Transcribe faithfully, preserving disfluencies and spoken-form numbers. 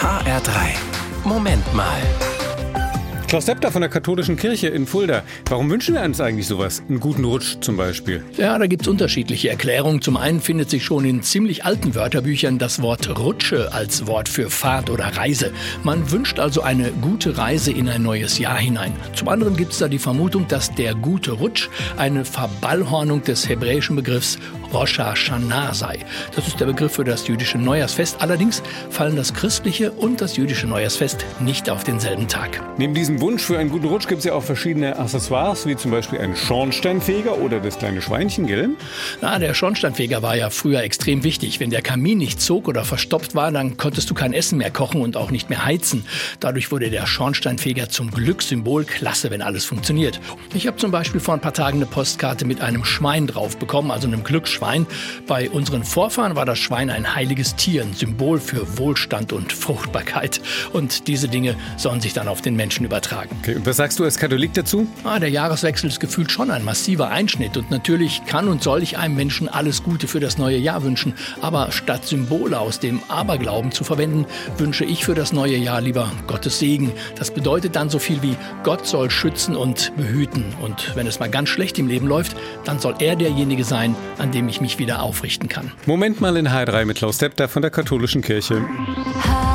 H R drei. Moment mal. Klaus Depter von der Katholischen Kirche in Fulda. Warum wünschen wir uns eigentlich sowas? Einen guten Rutsch zum Beispiel. Ja, da gibt's unterschiedliche Erklärungen. Zum einen findet sich schon in ziemlich alten Wörterbüchern das Wort Rutsche als Wort für Fahrt oder Reise. Man wünscht also eine gute Reise in ein neues Jahr hinein. Zum anderen gibt's da die Vermutung, dass der gute Rutsch eine Verballhornung des hebräischen Begriffs Rosh Hashanah sei. Das ist der Begriff für das jüdische Neujahrsfest. Allerdings fallen das christliche und das jüdische Neujahrsfest nicht auf denselben Tag. Neben diesem Wunsch für einen guten Rutsch gibt es ja auch verschiedene Accessoires, wie zum Beispiel einen Schornsteinfeger oder das kleine Schweinchen, gell? Na, der Schornsteinfeger war ja früher extrem wichtig. Wenn der Kamin nicht zog oder verstopft war, dann konntest du kein Essen mehr kochen und auch nicht mehr heizen. Dadurch wurde der Schornsteinfeger zum Glückssymbol. Klasse, wenn alles funktioniert. Ich habe zum Beispiel vor ein paar Tagen eine Postkarte mit einem Schwein drauf bekommen, also einem Glücksschwein. Bei unseren Vorfahren war das Schwein ein heiliges Tier, ein Symbol für Wohlstand und Fruchtbarkeit. Und diese Dinge sollen sich dann auf den Menschen übertragen. Okay, und was sagst du als Katholik dazu? Ah, der Jahreswechsel ist gefühlt schon ein massiver Einschnitt und natürlich kann und soll ich einem Menschen alles Gute für das neue Jahr wünschen. Aber statt Symbole aus dem Aberglauben zu verwenden, wünsche ich für das neue Jahr lieber Gottes Segen. Das bedeutet dann so viel wie Gott soll schützen und behüten. Und wenn es mal ganz schlecht im Leben läuft, dann soll er derjenige sein, an dem ich mich wieder aufrichten kann. Moment mal in H R drei mit Klaus Depter von der Katholischen Kirche.